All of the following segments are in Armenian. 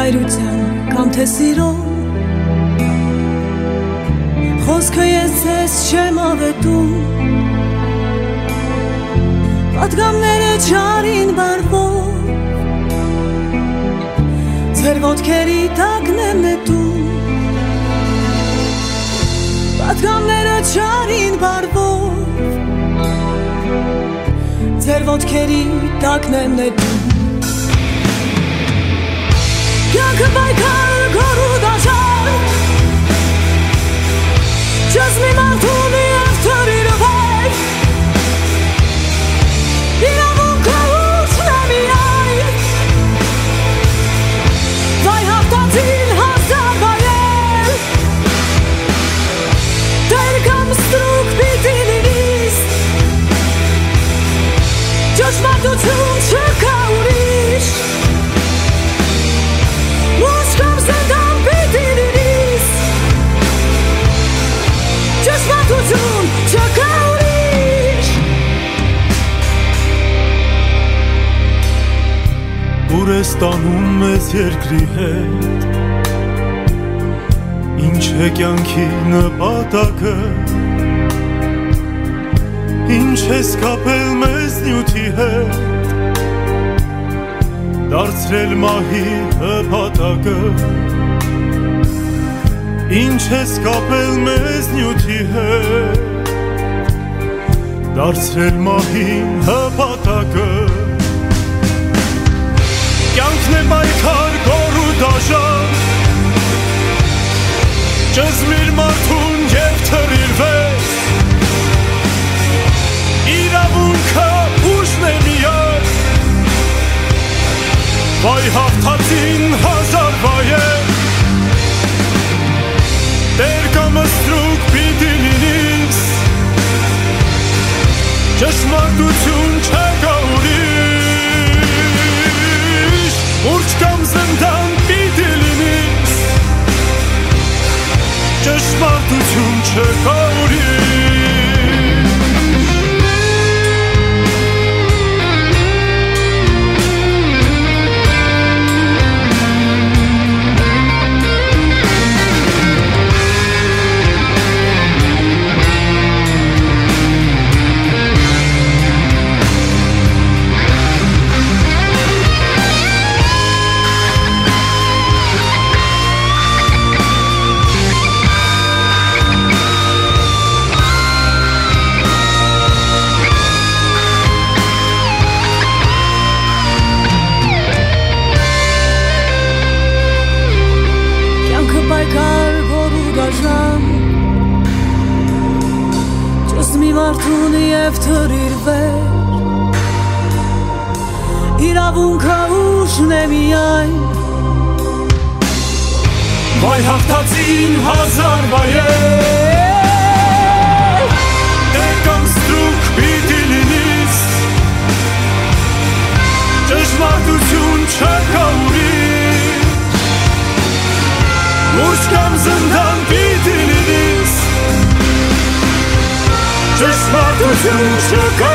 հայրության կամ թե սիրո խոսքը ես ես չեմ ավետում պատգամները չարին բարվով ձեր ոտքերի տակն եմ նետում պատգամները չարին բարվով ձեր ոտքերի տակն եմ նետում Կյանքը պայքար գորու դաշար Չես մի մարդուն և թրիրվել Իրավունքը ուշն է միայն Վայ հաղթածին հազար վայել Տեր կամ ստրուկ պիտի լինիս Ճշմարտություն չկա ուրիշ Ոնց կամ զնդան պիտի լինիս Ճշմարտություն չկա ուրիշ Ուր ես տանում մեզ երկրի հետ Ինչ է կյանքի նպատակը Ինչ ես կապել մեզ նյութի հետ Դարձրել մահի հպատակը Ինչ ես կապել մեզ նյութի հետ Դարձրել մահի հպատակը Կյանքն է պայքար գոր ու դաշար Ճզմիր մարդուն և թրիր վեր Իրավունքը ուժն է միայն Վայ հաղթածին հազար վայել Տեր կամ ստրուկ պիտի լինիս Ճշմարտություն չկա ուրիշ Ուրջ կամ զնդան պիտի լինիս Ճշմարտություն չկա ուրիշ Մարդուն և թրիր վեր Իրավունքը ուժն է միայն Վայ հաղթածին հազար վայել Տեր կամ ստրուկ պիտի լինիս Ճշմարտություն չկա ուրիշ Ուրջ կամ զնդան պիտի լինիս Ճշմարտություն չկա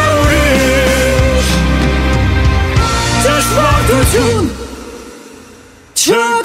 ուրիշ Ճշմարտություն չկա